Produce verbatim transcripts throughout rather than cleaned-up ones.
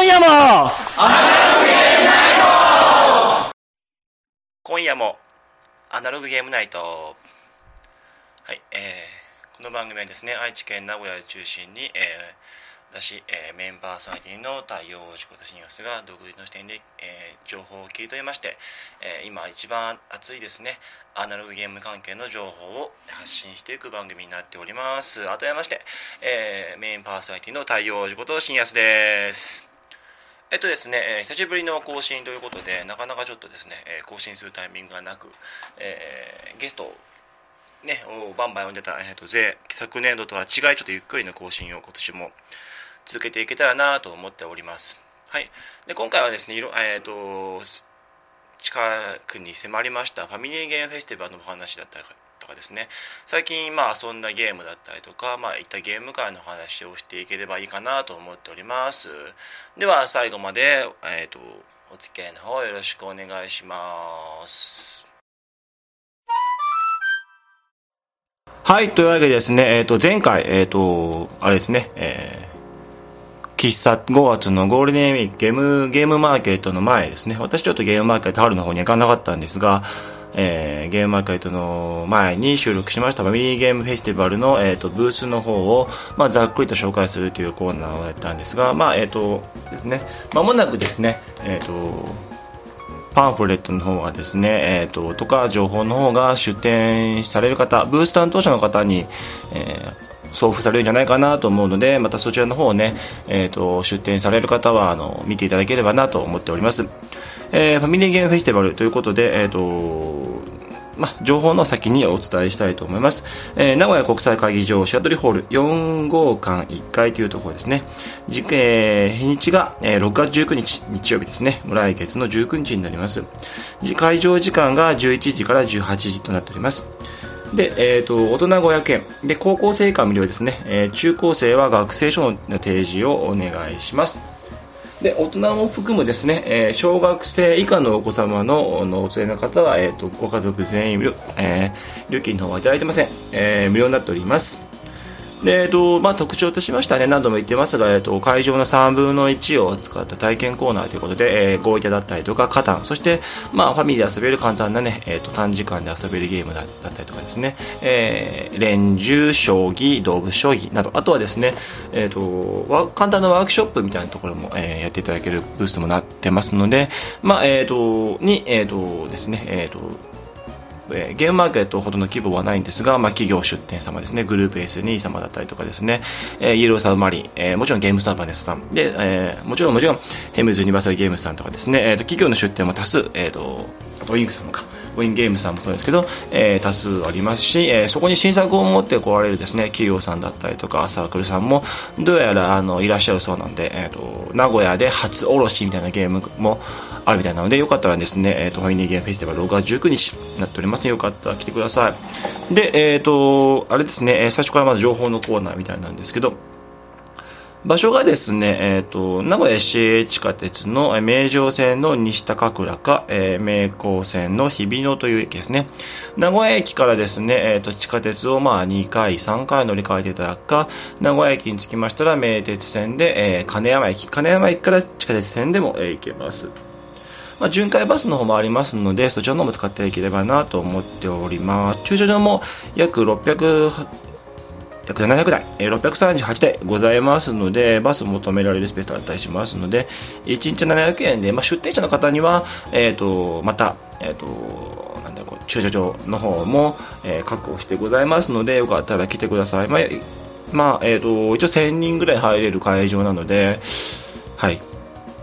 夜も今夜もアナログゲームナイト。はい、えー、この番組はですね、愛知県名古屋を中心に、えー、私、えー、メインパーソナリティの太陽王子こと新安が独自の視点で、えー、情報を切り取りまして、えー、今一番熱いですねアナログゲーム関係の情報を発信していく番組になっております。改めまして、えー、メインパーソナリティの太陽王子こと新安です。えっとですね、えー、久しぶりの更新ということで、なかなかちょっとですね、えー、更新するタイミングがなく、えー、ゲストをね、をバンバン呼んでた、えー、とぜ昨年度とは違い、ちょっとゆっくりの更新を今年も続けていけたらなと思っております。はい。で、今回はですね、いろえっ、ー、と近くに迫りましたファミリーゲームフェスティバルのお話だったりとかですね、最近まあ遊んだゲームだったりとか、まあいったゲーム界の話をしていければいいかなと思っております。では最後まで、えー、とお付き合いの方よろしくお願いします。はい、というわけでですね、えー、と前回、えー、とあれですね、えー、喫茶ごがつのゴールデンウィークゲームゲームマーケットの前ですね、私ちょっとゲームマーケット春の方に行かなかったんですが、えー、ゲームマーケットの前に収録しましたファミリーゲームフェスティバルの、えー、とブースの方を、まあ、ざっくりと紹介するというコーナーをやったんですが、まあえーとですね、間もなくですね、えー、とパンフレットの方がですね、えー、ととか情報の方が出展される方、ブース担当者の方に、えー、送付されるんじゃないかなと思うので、またそちらの方をね、えー、と出展される方はあの見ていただければなと思っております。えー、ファミリーゲームフェスティバルということで、えーとま、情報の先にお伝えしたいと思います。えー、名古屋国際会議場シアトリホールよん号館いっかいというところですね。じ、えー、日にちが、えー、ろくがつじゅうくにち日曜日ですね。来月のじゅうくにちになります。会場時間がじゅういちじからじゅうはちじとなっております。で、えーと、大人ごひゃくえんで、高校生以下無料ですね。えー、中高生は学生証の提示をお願いします。で、大人も含むですね、えー、小学生以下のお子様ののお連れの方は、えー、とご家族全員無料、えー、料金の方はいただいてません、えー、無料になっております。で、えーとまあ、特徴としましてはね、何度も言ってますが、えー、と会場のさんぶんのいちを使った体験コーナーということで、えー、ゴーイタだったりとかカタン、そして、まあ、ファミリーで遊べる簡単なね、えー、と短時間で遊べるゲームだったりとかですね、えー、連銃、将棋、動物将棋など、あとはですね、えー、と簡単なワークショップみたいなところも、えー、やっていただけるブースもなってますので、まあ、えー、とに、えー、とですね、えー、とゲームマーケットほどの規模はないんですが、まあ、企業出店様ですね、グループ エスに 様だったりとかですね、えー、イエローサブマリン、えー、もちろんゲームスターバネスさんで、えー、もちろんもちろんヘムズユニバーサルゲームズさんとかですね、えー、と企業の出店も多数、えー、とあとウィングさんもかウィンゲームさんもそうですけど、えー、多数ありますし、えー、そこに新作を持ってこられるですね企業さんだったりとかサークルさんもどうやらあのいらっしゃるそうなんで、えー、と名古屋で初卸みたいなゲームもあるみたいなので、よかったらですね、えー、とファミリーゲームフェスティバルろくがつじゅうくにちになっておりますので、よかったら来てください。で、えっ、ー、とあれですね、最初からまず情報のコーナーみたいなんですけど、場所がですね、えっ、ー、と、名古屋市営地下鉄の名城線の西高倉か、えー、名高線の日比野という駅ですね。名古屋駅からですね、えっ、ー、と、地下鉄をまあにかい、さんかい乗り換えていただくか、名古屋駅に着きましたら名鉄線で、えー、金山駅、金山駅から地下鉄線でも、えー、行けます。まあ、巡回バスの方もありますので、そちらの方も使っていければなと思っております。駐車場も約ろっぴゃく、約ななひゃくだい、ろっぴゃくさんじゅうはちだいございますので、バスも止められるスペースがあったりしますので、いちにちななひゃくえんで、まあ、出店者の方には、えっ、ー、と、また、えっ、ー、と、なんだろう、駐車場の方も、えー、確保してございますので、よかったら来てください。まあ、まあ、えっ、ー、と、一応せんにんぐらい入れる会場なので、はい。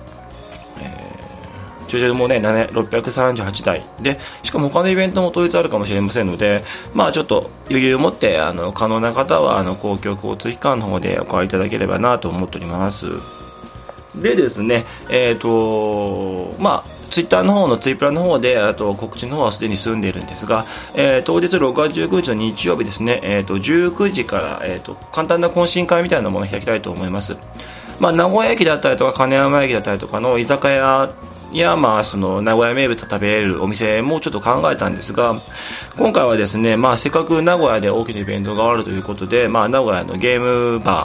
駐車場もね、ろっぴゃくさんじゅうはちだいで、しかも他のイベントも統一あるかもしれませんので、まあちょっと余裕を持ってあの可能な方はあの公共交通機関の方でお借りいただければなと思っております。でですね、えっ、ー、とまあツイッターの方のツイプラの方であと告知の方はすでに済んでいるんですが、えー、当日ろくがつじゅうくにちの日曜日ですね、えー、とじゅうくじから、えー、と簡単な懇親会みたいなものを開きたいと思います。まあ、名古屋駅だったりとか金山駅だったりとかの居酒屋いやまあその名古屋名物を食べれるお店もちょっと考えたんですが、今回はですね、まあせっかく名古屋で大きなイベントがあるということで、まあ名古屋のゲームバ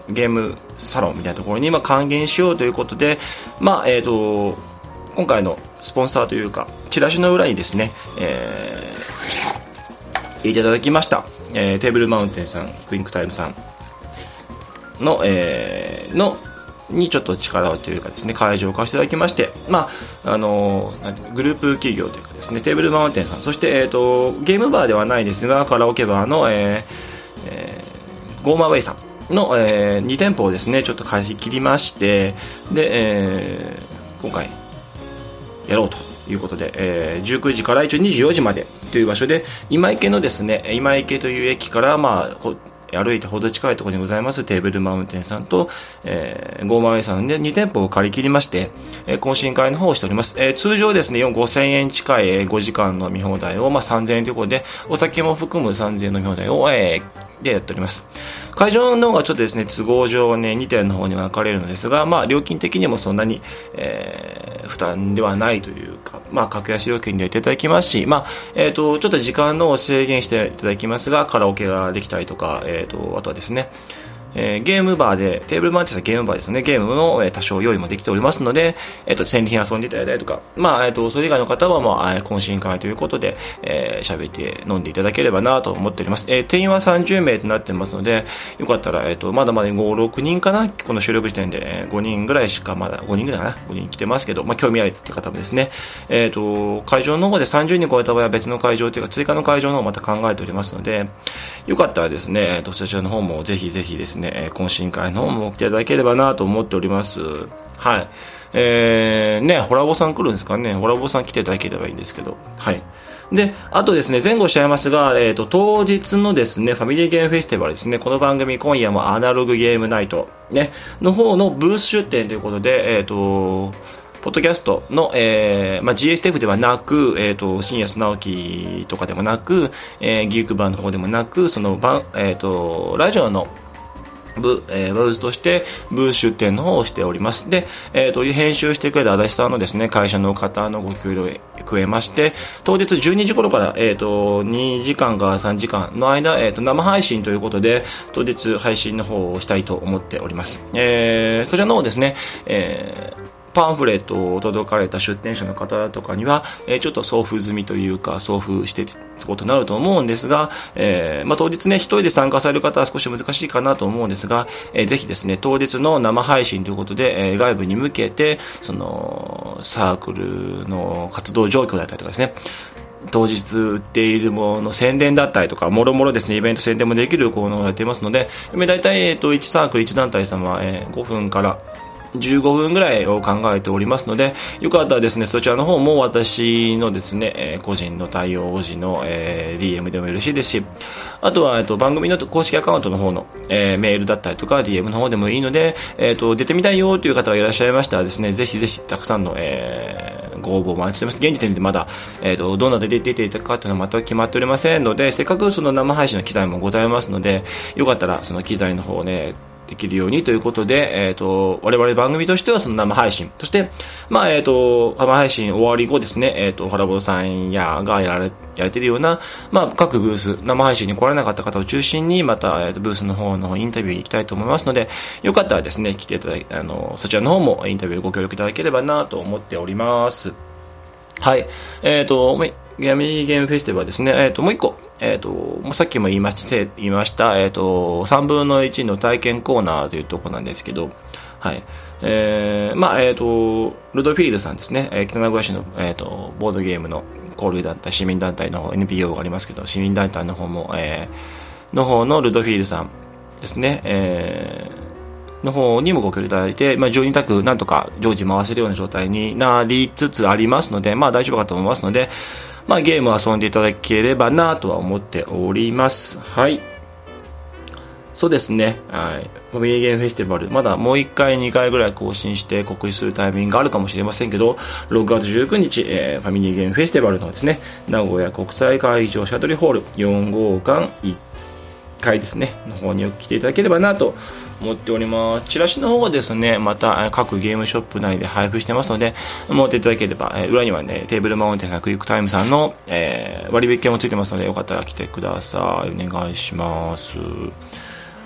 ゲームサロンみたいなところにまあ還元しようということで、まあえー、と今回のスポンサーというかチラシの裏にですね、えー、いただきました、えー、テーブルマウンテンさん、クインクタイムさんの、えー、のにちょっと力をというかですね、会場を貸していただきまして、まああのー、グループ企業というかですね、テーブルマウンテンさん、そして、えー、とゲームバーではないですがカラオケバーの、えーえー、ゴーマーウェイさんの、えー、に店舗をですねちょっと貸し切りまして、で、えー、今回やろうということで、えー、じゅうくじから一応にじゅうよじまでという場所で、今池のですね、今池という駅からまあ歩いてほど近いところにございますテーブルマウンテンさんと、えー、ゴーマーウェイさんでに店舗を借り切りまして、えー、懇親会の方をしております。えー、通常ですね、ごせんえん近い、えー、ごじかんの見放題を、まあ、さんぜんえんということで、お酒も含むさんぜんえんの見放題を、えー、でやっております。会場の方がちょっとですね、都合上ね、に店の方に分かれるのですが、まあ、料金的にもそんなに、えー、負担ではないというか、まあ、格安料金でやっていただきますし、まあ、えっと、ちょっと時間の制限していただきますが、カラオケができたりとか、えっと、あとはですね、えー、ゲームバーで、テーブルマウンテンさんゲームバーですね、ゲームの、えー、多少用意もできておりますので、えっと、戦利品遊んでいただいたりとか、まあ、えっと、それ以外の方は、まあ、懇親会ということで、えー、喋って飲んでいただければなと思っております。えー、定員はさんじゅうめいとなってますので、よかったら、えっと、まだまだご、ろくにんかな、この収録時点で、えー、ごにんぐらいしか、まだ、ごにんぐらいかな、ごにん来てますけど、まあ、興味ありって方もですね、えっと、会場の方でさんじゅうにん超えた場合は別の会場というか、追加の会場の方をまた考えておりますので、よかったらですね、えっと、そちらの方もぜひぜひですね、懇親会の方も来ていただければなと思っております。はい。えー、ね、ホラボさん来るんですかね。ホラボさん来ていただければいいんですけど。はい。で、あとですね、前後しちゃいますが、えっと、当日のですね、ファミリーゲームフェスティバルですね、この番組今夜もアナログゲームナイト、ね、の方のブース出展ということで、えっと、ポッドキャストの、えー、まあ、ジーエスティーエフ ではなく、えっと、新安直樹とかでもなく、えー、ギークバーの方でもなく、その、えっと、ラジオのブ, えー、ブースとしてブース出展の方をしております。で、えー、と編集してくれた足立さんのですね、会社の方のご協力を得まして、当日じゅうにじ頃から、えー、とにじかんからさんじかんの間、えー、と生配信ということで当日配信の方をしたいと思っております。えー、そちらの方ですね、えーパンフレットを届かれた出店者の方とかには、えー、ちょっと送付済みというか送付してつことになると思うんですが、えーまあ、当日ね一人で参加される方は少し難しいかなと思うんですが、えー、ぜひですね当日の生配信ということで、えー、外部に向けてそのサークルの活動状況だったりとかですね、当日売っているものの宣伝だったりとか、もろもろですね、イベント宣伝もできるコーナーをやっていますので、だいたい、えー、といちサークルいち団体様、えー、ごふんからじゅうごふんぐらいを考えておりますので、よかったらですね、そちらの方も私のですね、えー、個人の対応時の、えー、ディーエム でもよろしいですし、あとは、えっと、番組の公式アカウントの方の、えー、メールだったりとか ディーエム の方でもいいので、えっと、出てみたいよという方がいらっしゃいましたらですね、ぜひぜひたくさんの、えー、ご応募をお待ちしています。現時点でまだ、えっと、どんなで出ていただくかというのは全く決まっておりませんので、せっかくその生配信の機材もございますので、よかったらその機材の方をね、できるようにということで、えっと、我々番組としてはその生配信、そして、まあ、えっと、生配信終わり後ですね、えっと、ホラボーさんやがやられ、やれているような、まあ、各ブース、生配信に来られなかった方を中心に、また、えっと、ブースの方のインタビューに行きたいと思いますので、よかったらですね、来ていただいて、あの、そちらの方もインタビューご協力いただければなと思っております。はい。えっと、ゲームゲームフェスティバルですね。えっと、もう一個。えっと、もうさっきも言いました、言いました、えっと、さんぶんのいちの体験コーナーというところなんですけど、はい。えー、まあ、えっと、ルドフィールさんですね。えー、北名古屋市の、えっと、ボードゲームの交流団体、市民団体の エヌピーオー がありますけど、市民団体の方も、えー、の方のルドフィールさんですね。えー、の方にもご協力いただいて、まあ、じゅうに択なんとか常時回せるような状態になりつつありますので、まあ、大丈夫かと思いますので、まあ、ゲームを遊んでいただければなとは思っております。はい。そうですね。はい。ファミリーゲームフェスティバル、まだもういっかい、にかいぐらい更新して告知するタイミングがあるかもしれませんけど、ろくがつじゅうくにち、えー、ファミリーゲームフェスティバルのですね、名古屋国際会場シャトルホールよん号館いっかいですね、の方に来ていただければなと思っております。チラシの方はですね、また各ゲームショップ内で配布してますので、持っていただければ、えー、裏にはね、テーブルマウンテンさん、クイックタイムさんの、えー、割引券もついてますので、よかったら来てください。お願いします。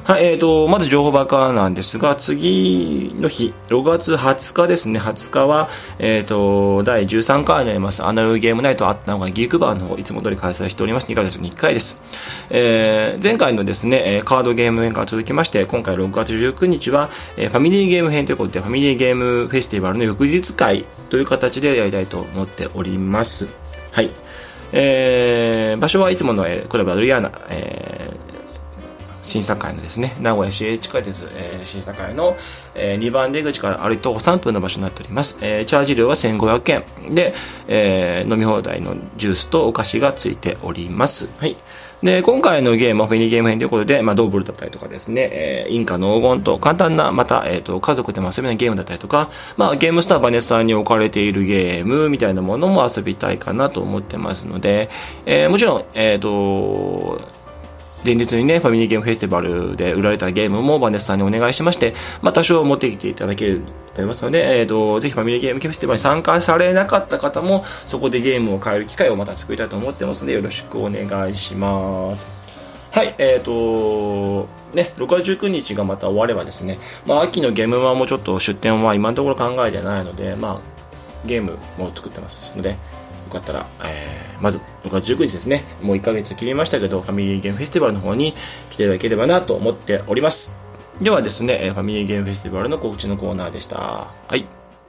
はい、えーと、まず情報ばっかなんですが、次の日、ろくがつはつかですね、はつかは、えーと、だいじゅうさんかいになります、アナログゲームナイトあったのがギークバーの方、いつも通り開催しております。にかげつにいっかいです。えー、前回のですね、カードゲーム編から続きまして、今回ろくがつじゅうくにちは、えー、ファミリーゲーム編ということで、ファミリーゲームフェスティバルの翌日会という形でやりたいと思っております。はい。えー、場所はいつもの、えー、クラブアドリアーナ、えー審査会のですね、名古屋市営地下鉄、えー、審査会の、えー、にばん出口から歩いて徒歩さんぷんの場所になっております。えー、チャージ料はせんごひゃくえんで、えー、飲み放題のジュースとお菓子がついております。はい。で、今回のゲームはフェニーゲーム編ということで、まあ、ドーブルだったりとかですね、えー、インカの黄金と簡単な、また、えっと、家族でも遊べないゲームだったりとか、まあ、ゲームスターバネスさんに置かれているゲームみたいなものも遊びたいかなと思ってますので、えー、もちろん、えっと、前日にね、ファミリーゲームフェスティバルで売られたゲームもバネスさんにお願いしまして、まあ多少持ってきていただけると思いますので、えっと、ぜひファミリーゲームフェスティバルに参加されなかった方も、そこでゲームを買える機会をまた作りたいと思ってますので、よろしくお願いします。はい、えっと、ね、ろくがつじゅうくにちがまた終わればですね、まあ秋のゲームマンもちょっと出店は今のところ考えてないので、まあゲームも作ってますので、よかったら、えー、まずろくがつじゅうくにちですね、もういっかげつ切りましたけど、ファミリーゲームフェスティバルの方に来ていただければなと思っております。ではですね、ファミリーゲームフェスティバルの告知のコーナーでした。はい。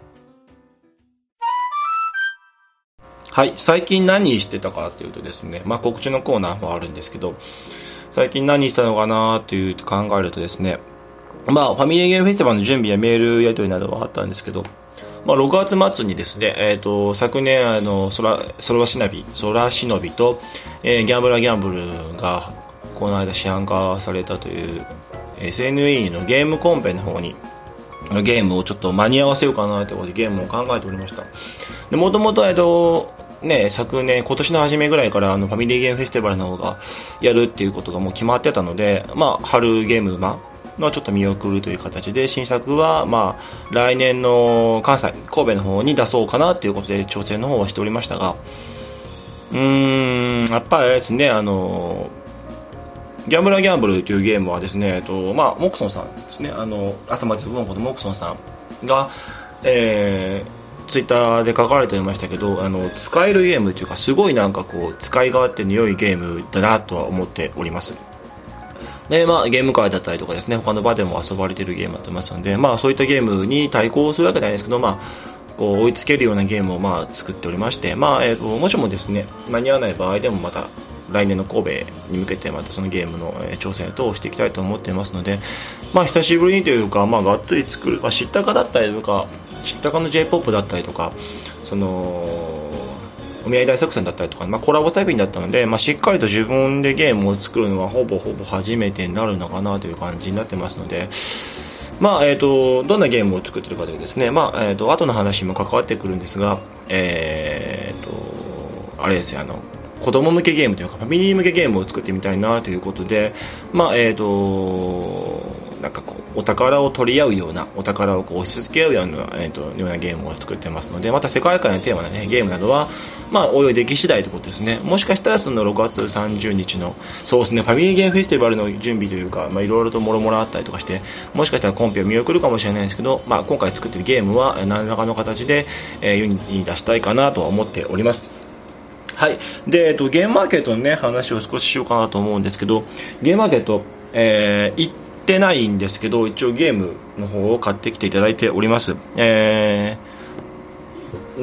はい、最近何してたかというとですね、まあ告知のコーナーもあるんですけど、最近何したのかなという考えるとですね、まあファミリーゲームフェスティバルの準備やメールやり取りなどはあったんですけど、まあ、ろくがつ末にですね、えっと、昨年、あの、空、空忍び、空忍びと、えー、ギャンブラーギャンブルが、この間市販化されたという、エスエヌイー のゲームコンペの方に、ゲームをちょっと間に合わせようかなということでゲームを考えておりました。で、もともと、えっと、ね、昨年、今年の初めぐらいから、あの、ファミリーゲームフェスティバルの方がやるっていうことがもう決まってたので、まあ、春ゲームマのちょっと見送るという形で、新作はまあ来年の関西神戸の方に出そうかなということで調整の方はしておりましたが、うーんやっぱりですね、あのギャンブラーギャンブルというゲームはですね、えっとまあモクソンさんですね、あの朝まで文庫のモクソンさんが、えー、ツイッターで書かれておりましたけど、あの使えるゲームというか、すごいなんかこう使い勝手の良いゲームだなとは思っております。で、まあ、ゲーム界だったりとかですね、他の場でも遊ばれているゲームだと思いますので、まあ、そういったゲームに対抗するわけじゃないですけど、まあ、こう、追いつけるようなゲームを、まあ、作っておりまして、まあ、えっと、もしもですね、間に合わない場合でもまた、来年の神戸に向けてまたそのゲームの、えー、挑戦等をしていきたいと思っていますので、まあ、久しぶりにというか、まあ、がっつり作る、まあ、知ったかだったりとか、知ったかの J-ポップ だったりとか、その、お見合い大作戦だったりとか、まあ、コラボ作品だったので、まあ、しっかりと自分でゲームを作るのはほぼほぼ初めてになるのかなという感じになってますので、まあ、えっと、どんなゲームを作ってるかというとですね、まあ、えっと、後の話にも関わってくるんですが、えー、っと、あれですよ、あの、子供向けゲームというか、ファミリー向けゲームを作ってみたいなということで、まあ、えっと、なんかこうお宝を取り合うような、お宝をこう押し付け合うような、えー、とようなゲームを作ってますので、また世界観やテーマの、ね、ゲームなどは、まあ、おいおい出来次第ということですね。もしかしたらそのろくがつさんじゅうにちの、そうですね、ファミリーゲームフェスティバルの準備というか、まあ、いろいろともろもろあったりとかして、もしかしたらコンペを見送るかもしれないですけど、まあ、今回作っているゲームは何らかの形で、えー、世に出したいかなとは思っております。はい。で、えっと、ゲームマーケットのね、話を少ししようかなと思うんですけど、ゲームマーケット、えー、行ってないんですけど、一応ゲームの方を買ってきていただいております。えー、うん。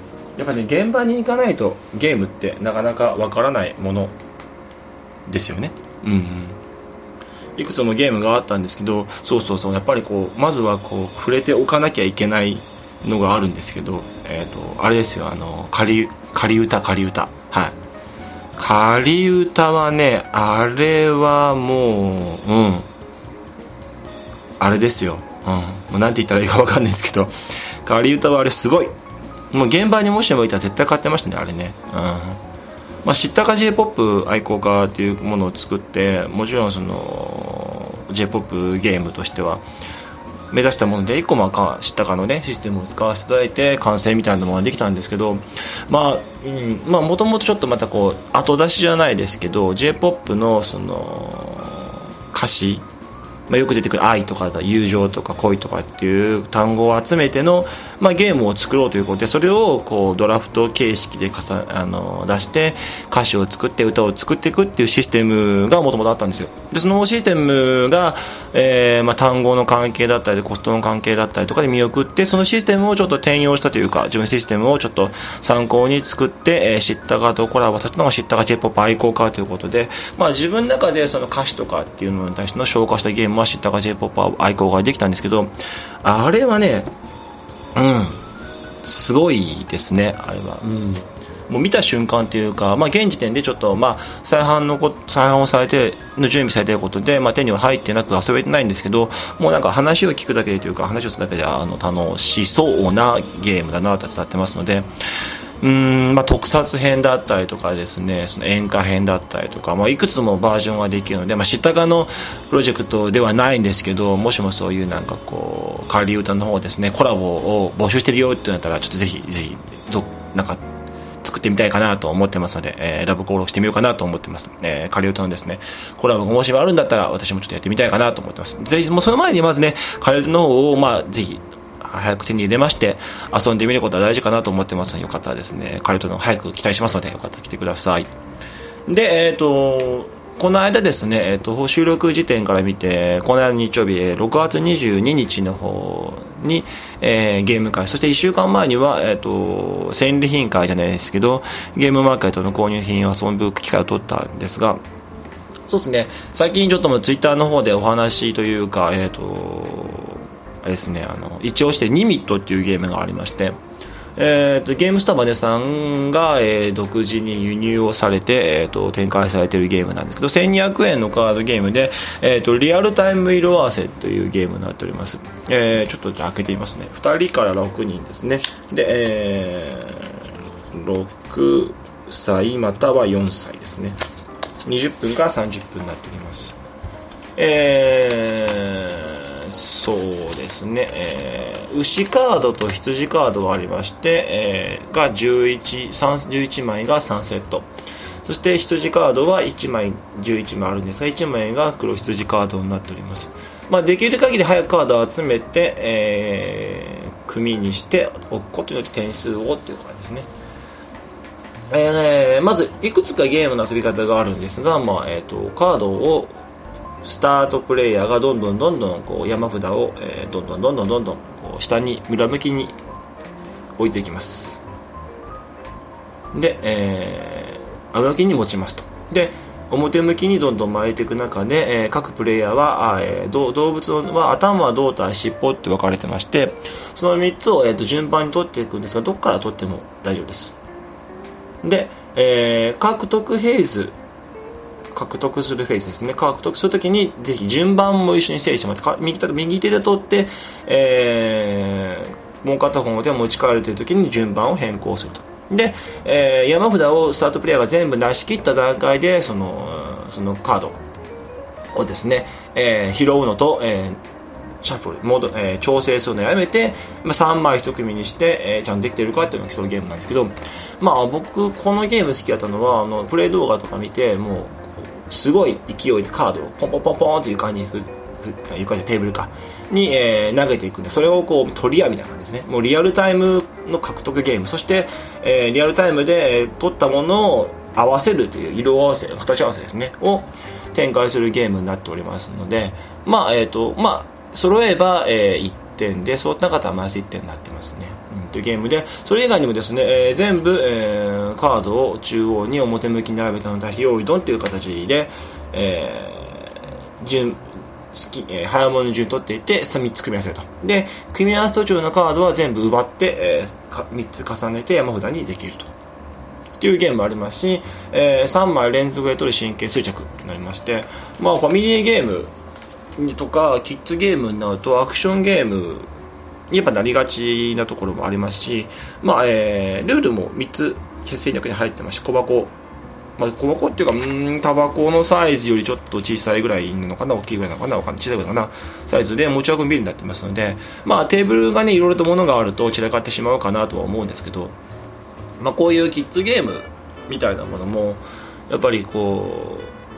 やっぱね、現場に行かないとゲームってなかなかわからないものですよね。うん、うん。いくつもゲームがあったんですけど、そうそうそう、やっぱりこう、まずはこう、触れておかなきゃいけないのがあるんですけど、えっと、あれですよ、あの、仮、仮歌、仮歌。はい。仮歌はね、あれはもう、うん。あれですよ。うん。もうなんて言ったらいいかわかんないですけど、仮歌はあれすごい。もう現場にもしもいたら絶対買ってましたね、あれね。うん。まあ、知ったか J-ポップ 愛好家っていうものを作って、もちろんその J-ポップ ゲームとしては目指したもので、いっこも知ったかのねシステムを使わせていただいて完成みたいなのができたんですけど、まあ、うん、まあもともとちょっとまたこう後出しじゃないですけど J-ポップ のその歌詞まあ、よく出てくる愛とか友情とか恋とかっていう単語を集めての、まあ、ゲームを作ろうということで、それをこうドラフト形式でかさあの出して歌詞を作って歌を作っていくっていうシステムがもともとあったんですよ。でそのシステムが、えーまあ、単語の関係だったりコストの関係だったりとかで見送って、そのシステムをちょっと転用したというか、自分システムをちょっと参考に作って、えー、知ったかとコラボさせたのが知ったか J-ポップ 愛好家ということで、まあ、自分の中でその歌詞とかっていうのに対しての消化したゲームは知ったか J-ポップ 愛好家ができたんですけど、あれはね、うんすごいですね。あれは、うん、もう見た瞬間というか、まあ、現時点でちょっと、まあ、再販のこ再販をされての準備されていることで、まあ、手には入ってなく遊べてないんですけど、もうなんか話を聞くだけでというか話をするだけであの楽しそうなゲームだなと伝ってますので、うーん、まあ、特撮編だったりとかですね、その演歌編だったりとか、まあ、いくつもバージョンができるので、まあ、知ったかのプロジェクトではないんですけど、もしもそういうなんかこう仮歌の方ですね、コラボを募集してるよってなったら、ちょっとぜひぜひどなんか作ってみたいかなと思ってますので、えー、ラブコールしてみようかなと思ってます。えー、仮歌のですねコラボがもしもあるんだったら、私もちょっとやってみたいかなと思ってます。ぜひもうその前にまずね、仮歌の方をまあぜひ早く手に入れまして遊んでみることは大事かなと思ってますので、よかったらですね、カルトの早く期待しますので、よかったら来てください。で、えっ、ー、とこの間ですね、えー、と収録時点から見て、この間日曜日ろくがつにじゅうににちの方に、えー、ゲーム会、そしていっしゅうかんまえには、えー、と戦利品会じゃないですけど、ゲームマーケットの購入品を遊ぶ機会を取ったんですが、そうですね、最近ちょっともうツイッターの方でお話というか、えっ、ー、とですね、あの一応してニミットっていうゲームがありまして、えー、とゲームスタバネさんが、えー、独自に輸入をされて、えー、と展開されているゲームなんですけど、せんにひゃくえんのカードゲームで、えー、とリアルタイム色合わせというゲームになっております。えー、ちょっと開けてみますね。ふたりからろくにんですね。で、えー、ろくさいまたはよんさいですね。にじゅっぷんからさんじゅっぷんになっております。えーそうですね、えー、牛カードと羊カードがありまして、えー、がじゅういち、じゅういちまいがさんセット、そして羊カードはいちまいじゅういちまいあるんですが、いちまいが黒羊カードになっております。まあ、できる限り早くカードを集めて、えー、組にしておくことによって点数をという感じですね。えー、まずいくつかゲームの遊び方があるんですが、まあえー、とカードをスタートプレイヤーがどんどんどんどんこう山札を、えー、どんどんどんどんどんどんこう下に裏向きに置いていきます。で、えー、裏向きに持ちますと。で、表向きにどんどん巻いていく中で、えー、各プレイヤーは、あ、えー、動物は頭、胴体、尻尾って分かれてまして、そのみっつを、えー、と順番に取っていくんですが、どこから取っても大丈夫です。で、えー、獲得フェーズ、獲得するフェーズですね。獲得するときにぜひ順番も一緒に整理してもらって、右手右手で取って、えー、もう片方の手を持ち帰るというときに順番を変更すると。で、えー、山札をスタートプレイヤーが全部出し切った段階でそのそのカードをですね、えー、拾うのと、えー、シャッフルモード、えー、調整するのをやめて、まあ、さんまい一組にして、えー、ちゃんとできているかっていうのを競うゲームなんですけど、まあ僕このゲーム好きだったのは、あのプレイ動画とか見て、もうすごい勢いでカードをポンポンポンポンって床にふ床でテーブルかに、えー、投げていくんで、それをこう取り合うみたいな感じですね。もうリアルタイムの獲得ゲーム、そして、えー、リアルタイムで、えー、取ったものを合わせるという色合わせ、形合わせですねを展開するゲームになっておりますので、まあえっ、ー、とまあ揃えば、えー、いってんで、そういった方はマイナスいってんになってますね、うん、というゲームで、それ以外にもですね、えー、全部、えー、カードを中央に表向きに並べたのに対して用意ドンという形で、えー、順好き、えー、早物の順取っていってみっつ組み合わせると。で、組み合わせ途中のカードは全部奪って、えー、みっつ重ねて山札にできるとっていうゲームもありますし、えー、さんまい連続で取る神経衰着となりまして、まあファミリーゲームとかキッズゲームになるとアクションゲームにやっぱなりがちなところもありますし、まあえー、ルールもみっつ戦略に入ってまして、小箱、まあ、小箱っていうか、うーんタバコのサイズよりちょっと小さいぐらいなのかな、大きいぐらいなのかな、小さいぐらいなのかなサイズで持ち運び便利になってますので、まあテーブルがねいろいろと物があると散らかってしまうかなとは思うんですけど、まあこういうキッズゲームみたいなものもやっぱりこう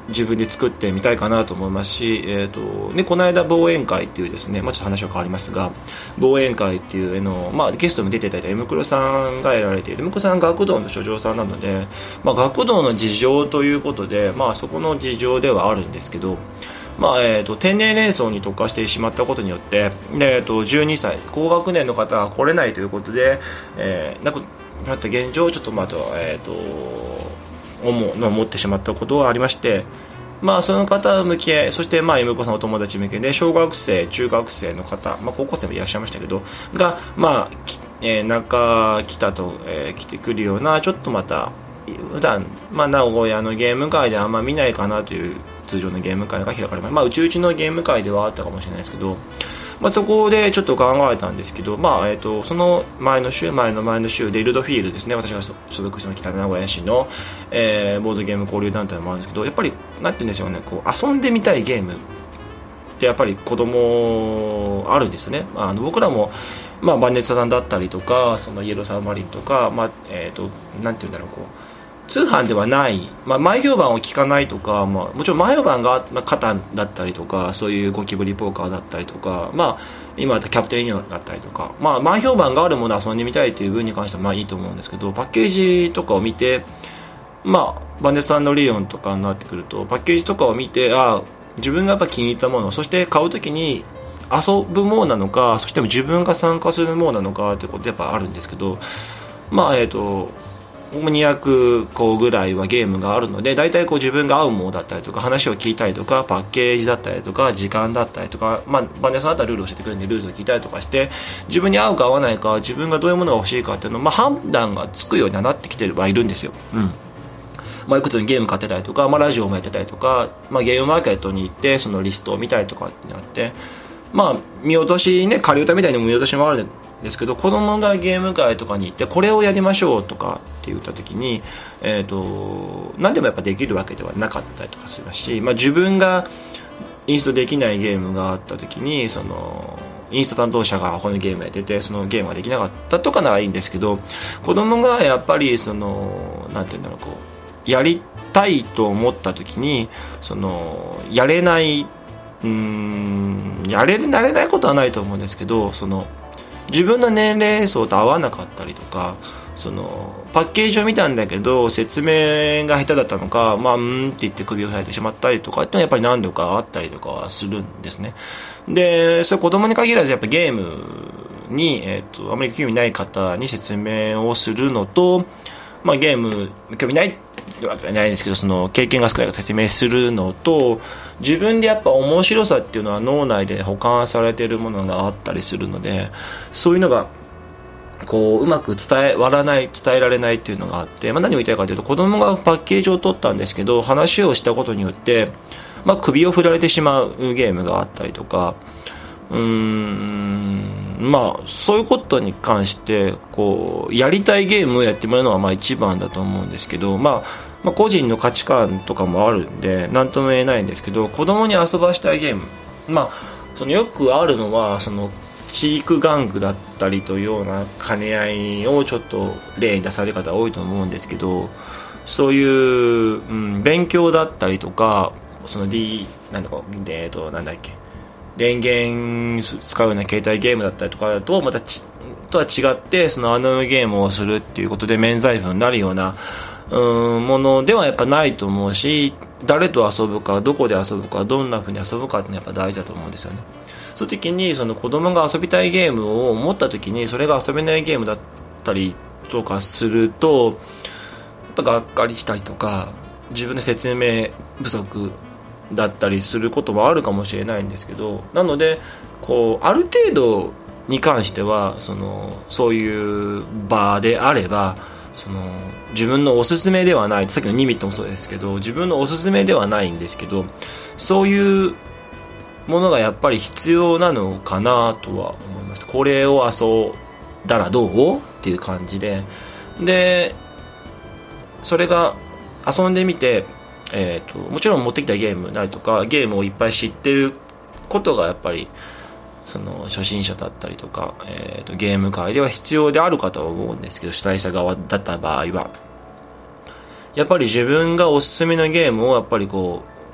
自分で作ってみたいかなと思いますし、えーとね、この間忘年会っていうですね、まあ、ちょっと話は変わりますが、忘年会っていうの、まあ、ゲストにも出ていただいた M 黒さんがやられている M 黒さん学童の所長さんなので、まあ、学童の事情ということで、まあ、そこの事情ではあるんですけど、まあえー、と天然連想に特化してしまったことによって、で、えー、とじゅうにさい高学年の方は来れないということで、えー、なくなった現状をちょっとまた、えー、と思うの思ってしまったことはありまして、まあ、その方向け、そしてまあ M 子さんお友達向けで小学生中学生の方、まあ、高校生もいらっしゃいましたけどが、まあえー、中北と、えー、来てくるようなちょっとまた普段、まあ、名古屋のゲーム界であんま見ないかなという通常のゲーム会が開かれます。まあ、うちうちのゲーム会ではあったかもしれないですけど、まあ、そこでちょっと考えたんですけど、まあえー、とその前の週前の前の週でイルドフィールですね、私が所属した北名古屋市の、えー、ボードゲーム交流団体もあるんですけど、やっぱりなんて言うんでしょうね、こう遊んでみたいゲームってやっぱり子供あるんですよね。まあ、あの僕らも、まあ、バンネットさんだったりとか、そのイエローサブマリンとか、まあえー、となんて言うんだろう、こう通販ではない、まあ、前評判を聞かないとか、まあ、もちろん前評判が、まあ、カタンだったりとか、そういうゴキブリポーカーだったりとか、まあ、今だったキャプテンユニオンだったりとか、まあ、前評判があるものを遊んでみたいという分に関してはまあいいと思うんですけど、パッケージとかを見て、まあ、バンデスさんの理論とかになってくると、パッケージとかを見て、あ自分がやっぱ気に入ったもの、そして買うときに遊ぶものなのか、そして自分が参加するものなのかということでやっぱあるんですけど、まあえっとにひゃくこぐらいはゲームがあるので、大体こう自分が合うものだったりとか、話を聞いたりとか、パッケージだったりとか、時間だったりとか、まあ、バンデさんだったらルールを教えてくれるんで、ルールを聞いたりとかして、自分に合うか合わないか、自分がどういうものが欲しいかっていうのを、まあ、判断がつくようになってきてはいるんですよ。うん。まあ、いくつにゲーム買ってたりとか、まあ、ラジオもやってたりとか、まあ、ゲームマーケットに行って、そのリストを見たりとかってなって、まあ、見落としね、仮歌みたいに見落としもあるんですけど、子供がゲーム会とかに行ってこれをやりましょうとかって言った時に、えーと、何でもやっぱできるわけではなかったりとかしますし、まあ、自分がインストできないゲームがあった時に、そのインスト担当者がこのゲームやってて、そのゲームができなかったとかならいいんですけど、子供がやっぱりそのなんていうんだろう、こうやりたいと思った時に、そのやれない、うーんやれなれないことはないと思うんですけど、その自分の年齢層と合わなかったりとか、そのパッケージを見たんだけど説明が下手だったのか、まあうんって言って首を振られてしまったりとかっていうのはやっぱり何度かあったりとかはするんですね。で、それ子供に限らずやっぱゲームに、えーと、あまり興味ない方に説明をするのと、まあ、ゲーム興味ないってわけじゃないんですけど、その経験が少ないから説明するのと、自分でやっぱ面白さっていうのは脳内で保管されているものがあったりするので、そういうのがこううまく伝え割らない伝えられないっていうのがあって、まあ、何を言いたいかというと、子供がパッケージを取ったんですけど、話をしたことによって、まあ、首を振られてしまうゲームがあったりとか、うーんまあそういうことに関してこうやりたいゲームをやってもらうのはまあ一番だと思うんですけど、まあ、まあ個人の価値観とかもあるんで何とも言えないんですけど、子供に遊ばしたいゲーム、まあそのよくあるのはそのチーク玩具だったりというような兼ね合いをちょっと例に出される方多いと思うんですけど、そういう、うん、勉強だったりとか、その D なんだかえっとなんだっけ電源使うような携帯ゲームだったりとかだとまたちとは違って、そのアナログゲームをするっていうことで免罪符になるようなうーんものではやっぱないと思うし、誰と遊ぶかどこで遊ぶかどんな風に遊ぶかってやっぱ大事だと思うんですよね。そういう時にその子供が遊びたいゲームを持った時にそれが遊べないゲームだったりとかするとやっぱがっかりしたりとか、自分で説明不足だったりすることもあるかもしれないんですけど、なのでこうある程度に関してはそのそういう場であれば、その自分のおすすめではない、さっきのニミットもそうですけど自分のおすすめではないんですけど、そういうものがやっぱり必要なのかなとは思います。これを遊んだらどうっていう感じで、でそれが遊んでみて、えーと、もちろん持ってきたゲームなりとかゲームをいっぱい知ってることがやっぱりその初心者だったりとか、えーと、ゲーム界では必要であるかとは思うんですけど、主催者側だった場合はやっぱり自分がおすすめのゲームをやっぱりこ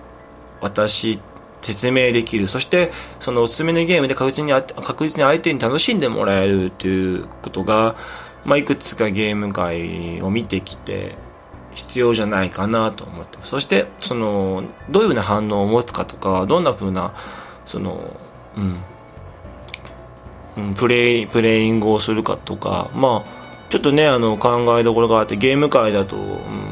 渡し説明できる、そしてそのおすすめのゲームで確実に確実に相手に楽しんでもらえるということが、まあ、いくつかゲーム界を見てきて必要じゃないかなと思ってます。そしてそのどういうふうな反応を持つかとか、どんなふうなその、うん、プレイプレイングをするかとか、まあちょっとねあの考えどころがあって、ゲーム界だと、うん、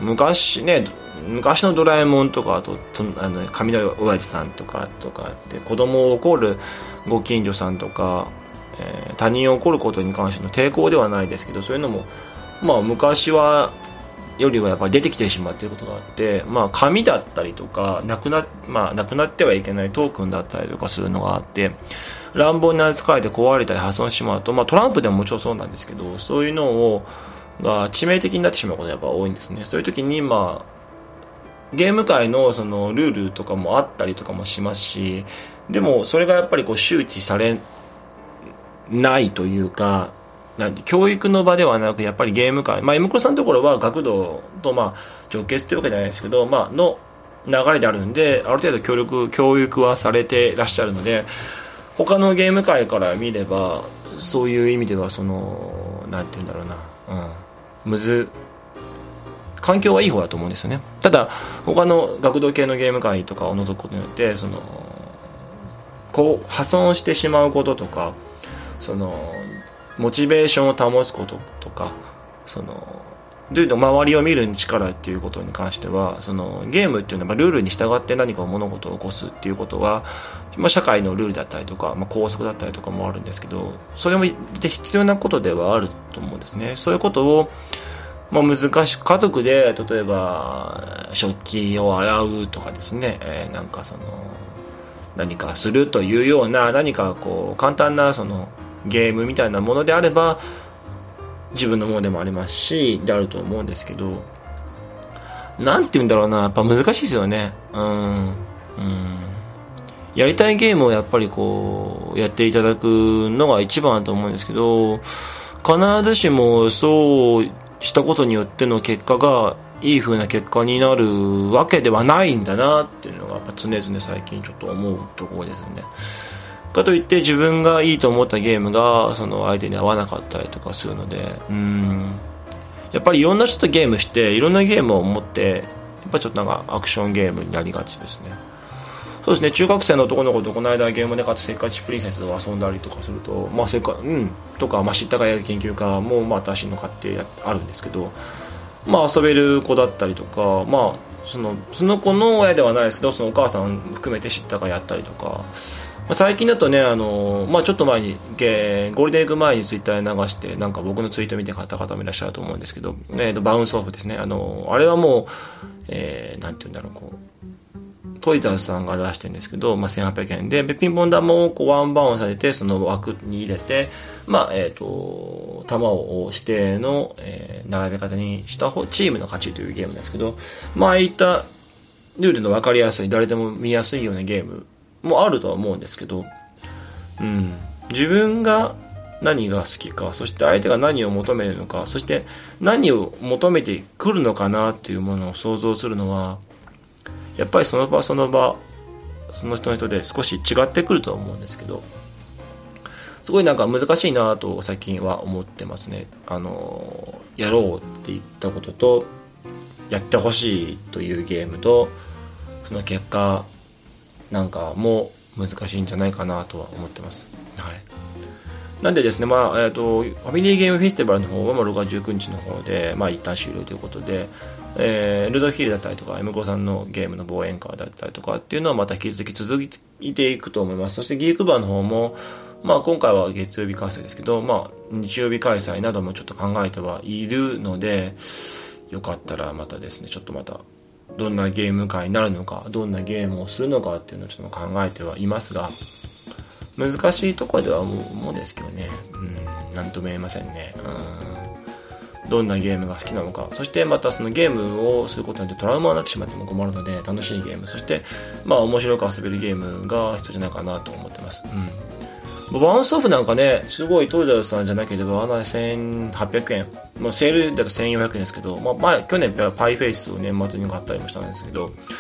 昔ね昔のドラえもんとか、あとあの雷親父さんとかとかって子供を怒るご近所さんとか、えー、他人を怒ることに関しての抵抗ではないですけど、そういうのもまあ昔はよりはやっぱり出てきてしまっていることがあって、まあ紙だったりとかなくな、まあ、なくなってはいけないトークンだったりとかするのがあって、乱暴に扱われて壊れたり破損してしまうと、まあトランプでももちろんそうなんですけど、そういうのをが致命的になってしまうことがやっぱ多いんですね。そういう時にまあゲーム界のそのルールとかもあったりとかもしますし、でもそれがやっぱりこう周知されないというか、なんで教育の場ではなく、やっぱりゲーム界、まあ M クロさんのところは学童とまあ直結っていうわけじゃないですけど、まあの流れであるんで、ある程度協力教育はされてらっしゃるので、他のゲーム界から見ればそういう意味ではそのなんていうんだろうな、うん、むず環境はいい方だと思うんですよね。ただ他の学童系のゲーム界とかを除くことによって、そのこう破損してしまうこととか、そのモチベーションを保つこととか、そのどういうと周りを見る力っていうことに関しては、そのゲームっていうのはルールに従って何か物事を起こすっていうことは、まあ、社会のルールだったりとか、まあ、校則だったりとかもあるんですけど、それも必要なことではあると思うんですね。そういうことをまあ、難しく、家族で例えば食器を洗うとかですね、えー、なんかその何かするというような、何かこう簡単なそのゲームみたいなものであれば自分のものでもありますし、であると思うんですけど、なんて言うんだろうな、やっぱ難しいですよね。うん、うん、やりたいゲームをやっぱりこうやっていただくのが一番だと思うんですけど、必ずしもそうしたことによっての結果がいい風な結果になるわけではないんだなっていうのがやっぱ常々最近ちょっと思うところですよね。かといって自分がいいと思ったゲームがその相手に合わなかったりとかするので、うーんやっぱりいろんな人とゲームしていろんなゲームを持って、やっぱちょっとなんかアクションゲームになりがちですね。そうですね、中学生の男の子とこの間ゲームで買ったせっかちプリンセスを遊んだりとかすると、まあせっかうんとか、まあ、知ったかや研究家もまあ私の買ってあるんですけど、まあ遊べる子だったりとか、まあそのその子の親ではないですけど、そのお母さん含めて知ったかやったりとか、まあ、最近だとね、あのまあちょっと前にゲゴールデンウィーク前にツイッターで流して、なんか僕のツイート見て買った方もいらっしゃると思うんですけど、えー、とバウンスオフですね。あのあれはもう、えー、なんていうんだろう、こうトイザースさんが出してるんですけど、まあ、せんはっぴゃくえんで、ピンポン玉をこうワンバウンされて、その枠に入れて、まあ、えっと、玉を指定の、えー、並べ方にした方、チームの勝ちというゲームなんですけど、まあ、ああいったルールの分かりやすい、誰でも見やすいようなゲームもあるとは思うんですけど、うん、自分が何が好きか、そして相手が何を求めるのか、そして何を求めてくるのかなっていうものを想像するのは、やっぱりその場その場その人の人で少し違ってくるとは思うんですけど、すごいなんか難しいなと最近は思ってますね。あのやろうって言ったことと、やってほしいというゲームと、その結果なんかも難しいんじゃないかなとは思ってます。はい。なんでですね、まあえー、とファミリーゲームフェスティバルの方は、まあ、ろくがつじゅうくにちの方で、まあ、一旦終了ということで、えー、ルドヒールだったりとか エムコさんのゲームの望遠会だったりとかっていうのはまた引き続き続いていくと思います。そしてギークバーの方も、まあ、今回は月曜日開催ですけど、まあ、日曜日開催などもちょっと考えてはいるので、よかったらまたですね、ちょっとまたどんなゲーム会になるのか、どんなゲームをするのかっていうのをちょっと考えてはいますが、難しいところでは思うんですけどね、うん、なんとも言えませんね。うん、どんなゲームが好きなのか、そしてまたそのゲームをすることによってトラウマになってしまっても困るので、楽しいゲーム、そしてまあ面白く遊べるゲームが必要じゃないかなと思ってます。うん、バウンスオフなんかね、すごいトイザースさんじゃなければあのせんはっぴゃくえん、まあ、セールだとせんよんひゃくえんですけど、まあ、前去年パイフェイスを年末に買ったりもしたんですけど、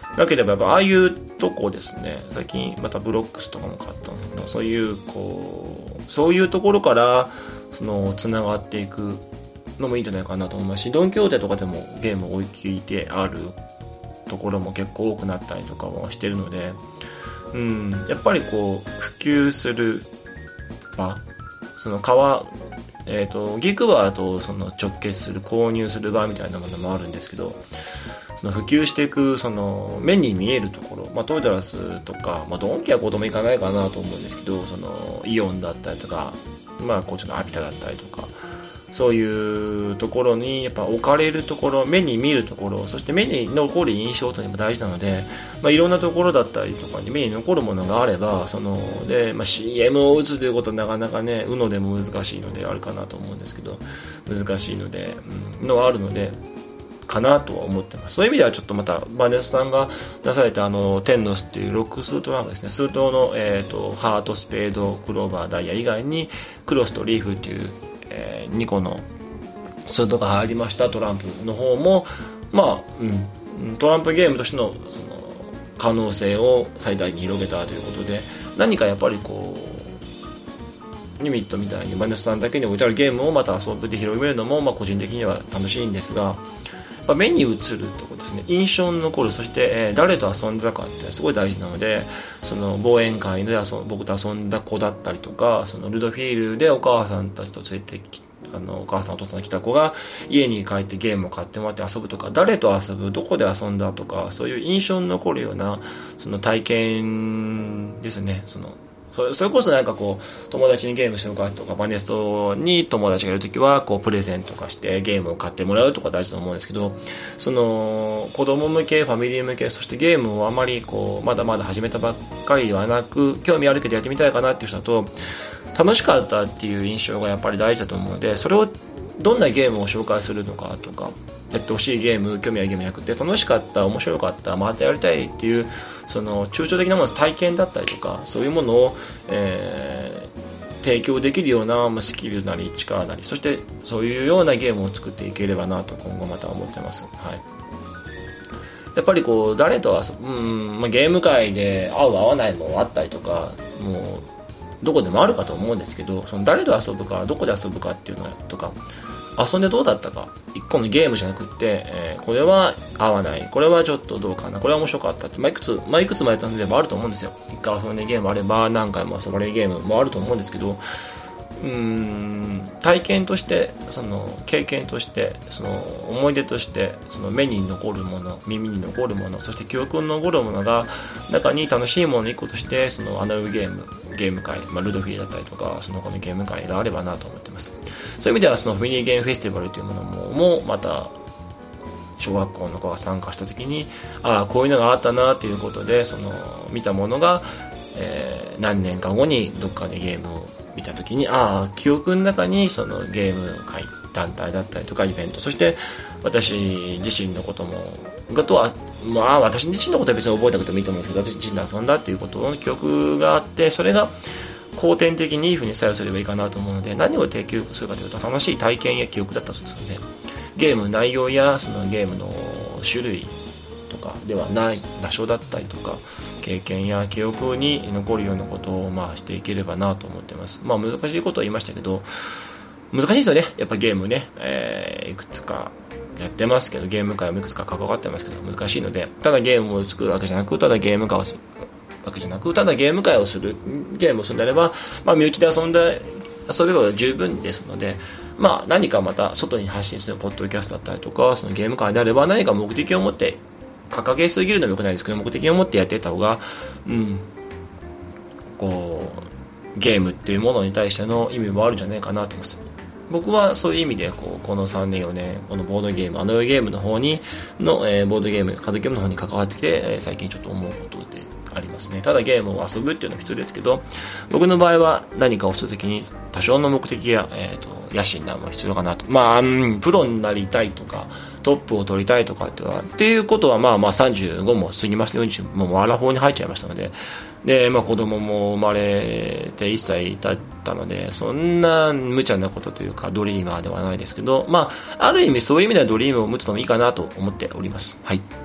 なければやっぱああいうとこですね、最近またブロックスとかも買ったんですけど、そういうこうそういうところからそのつながっていくのもいいんじゃないかなと思いますし、ドンキョーテとかでもゲームを置いてあるところも結構多くなったりとかもしてるので、うん、やっぱりこう普及する場、その川えーと、ギークバーとその直結する購入する場みたいなものもあるんですけど、その普及していくその目に見えるところ、まあ、トイザらスとか、まあ、ドンキは子供行かないかなと思うんですけど、そのイオンだったりとか、まあ、こっちのアピタだったりとか、そういうところにやっぱ置かれるところ、目に見るところ、そして目に残る印象というのも大事なので、まあ、いろんなところだったりとかに目に残るものがあれば、そので、まあ、シーエム を打つということはなかなかね、うのでも難しいのであるかなと思うんですけど、難しいので、うん、のはあるのでかなとは思ってます。そういう意味ではちょっとまたバネスさんが出されたあのテンノスっていうロックスートランプですね、数頭の、えーと、ハート、スペード、クローバー、ダイヤ以外にクロスとリーフっていうえー、にこのスートが入りましたトランプの方も、まあ、うん、トランプゲームとしての、その可能性を最大に広げたということで、何かやっぱりこうリミットみたいにバネスさんだけに置いてあるゲームをまた遊びで広げるのも、まあ、個人的には楽しいんですが、やっぱ目に映るところですね、印象に残る、そして、えー、誰と遊んだかってすごい大事なので、その忘年会で遊僕と遊んだ子だったりとか、そのルドフィールでお母さんたちと連れてきあのお母さんお父さんが来た子が家に帰ってゲームを買ってもらって遊ぶとか、誰と遊ぶ、どこで遊んだとか、そういう印象に残るようなその体験ですね。そのそれこそなんかこう友達にゲームしてもらうとか、バネストに友達がいるときはこうプレゼントとかしてゲームを買ってもらうとか大事だと思うんですけど、その子供向け、ファミリー向け、そしてゲームをあまりこうまだまだ始めたばっかりではなく、興味あるけどやってみたいかなっていう人だと楽しかったっていう印象がやっぱり大事だと思うので、それをどんなゲームを紹介するのかとか、やってほしいゲーム、興味あるゲームじゃなくて、楽しかった、面白かった、またやりたいっていうその抽象的なもの、体験だったりとか、そういうものを、えー、提供できるようなスキルなり力なり、そしてそういうようなゲームを作っていければなと今後また思ってます。はい。やっぱりこう誰と遊ぶ、うん、まあ、ゲーム界で合う合わないもあったりとか、もうどこでもあるかと思うんですけど、その誰と遊ぶか、どこで遊ぶかっていうのとか、遊んでどうだったか、一個のゲームじゃなくって、えー、これは合わない、これはちょっとどうかな、これは面白かったって、まあ、いくつ、まあ、いくつもやったんでもあると思うんですよ。一回遊んでゲームもあれば、何回も遊ばれるゲームもあると思うんですけど、うーん、体験として、その経験として、その思い出として、その目に残るもの、耳に残るもの、そして記憶に残るものが中に楽しいものの一個として、そのアナログゲーム、ゲーム会、まあ、ルドフィーだったりとか、その他のゲーム会があればなと思ってます。そういう意味ではそのファミリーゲームフェスティバルというものももまた小学校の子が参加した時に、ああこういうのがあったなということで、その見たものが、えー、何年か後にどっかでゲームを見た時に、ああ記憶の中にそのゲーム会団体だったりとかイベント、そして私自身のこともがとはまあ私自身のことは別に覚えたこともいいと思うんですけど、私自身で遊んだっていうことの記憶があって、それが後天的にいい風に作用すればいいかなと思うので、何を提供するかというと楽しい体験や記憶だったそうですので、ゲーム内容やそのゲームの種類とかではない場所だったりとか、経験や記憶に残るようなことをまあしていければなと思ってます。まあ難しいことは言いましたけど、難しいですよね。やっぱゲームね、えー、いくつかやってますけど、ゲーム界もいくつか関わってますけど難しいので、ただゲームを作るわけじゃなく、ただゲーム化をするわけじゃなく、ただゲーム会をする、ゲームをするのであれば、まあ、身内で遊んで遊べば十分ですので、まあ、何かまた外に発信するポッドキャストだったりとか、そのゲーム会であれば何か目的を持って、掲げすぎるのも良くないですけど、目的を持ってやっていった方が、うん、こうゲームっていうものに対しての意味もあるんじゃないかなと思います。僕はそういう意味でこうこのさんねんよねんこのボードゲーム、アナログゲームの方にの、えー、ボードゲーム、カードゲームの方に関わってきて、えー、最近ちょっと思うことでありますね。ただゲームを遊ぶっていうのは必要ですけど、僕の場合は何かをするときに多少の目的や、えー、と野心なのも必要かなと。まあ、うん、プロになりたいとかトップを取りたいとかってはっていうことはまあまあさんじゅうごも過ぎまして、よんじゅうももうアラフォーに入っちゃいましたので、で、まあ、子供も生まれていっさい経ったので、そんな無茶なことというかドリーマーではないですけど、まあある意味そういう意味ではドリームを持つのもいいかなと思っております。はい。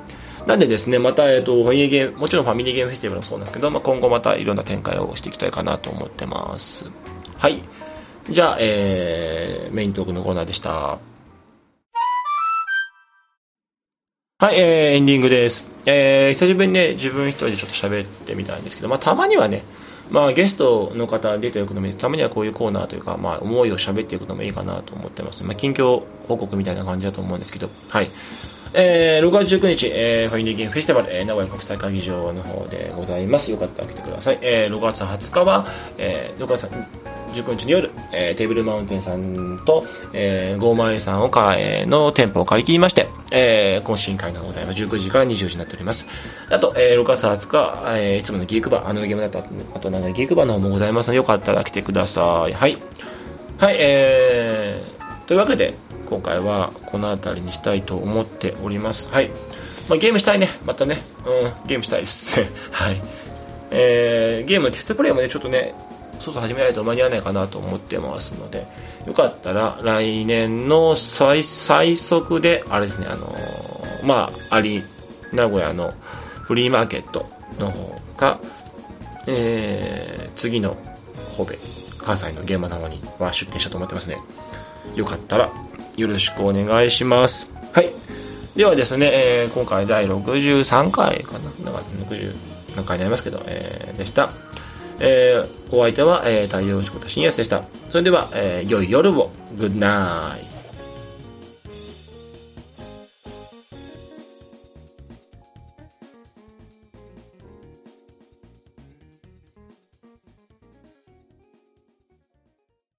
なんでですね、また、えっと、ファミリーゲーム、もちろんファミリーゲームフェスティバルもそうなんですけど、まあ、今後またいろんな展開をしていきたいかなと思ってます。はい。じゃあ、えー、メイントークのコーナーでした。はい、えー、エンディングです。えー、久しぶりにね、自分一人でちょっと喋ってみたんですけど、まあ、たまにはね、まあ、ゲストの方出ていくのもいいです。たまにはこういうコーナーというか、まあ、思いを喋っていくのもいいかなと思ってます。まあ、近況報告みたいな感じだと思うんですけど、はい。えー、ろくがつじゅうくにち、えー、ファミリーゲームフェスティバル、えー、名古屋国際会議場の方でございます。よかったら来てください。えー、ろくがつはつかは、えー、ろくがつじゅうくにちの夜、えー、テーブルマウンテンさんと、えー、ゴーマイさんをか、えー、の店舗を借り切りまして、えー、懇親会がございます。じゅうくじからにじゅうじになっております。あと、えー、ろくがつはつか、えー、いつものギークバー、あのゲームだったあと、なんかギークバーの方もございますので、よかったら来てください。はい。はい、えー、というわけで、今回はこの辺りにしたいと思っております。はい。まあ、ゲームしたいね。またね。うん、ゲームしたいです。はい。えー、ゲームテストプレイもね、ちょっとね、そろそろ始めないと間に合わないかなと思ってますので、よかったら来年の 最, 最速で、あれですね、あのー、まあ、あり、名古屋のフリーマーケットの方か、えー、次の神戸、関西の現場の方には出店したと思ってますね。よかったらよろしくお願いします。はい。ではですね、えー、今回だいろくじゅうさんかいかな、なんかろくじゅう何回になりますけど、えー、でした。えー、お相手は、えー、太陽志子と新安でした。それでは、えー、良い夜を。グッナイト。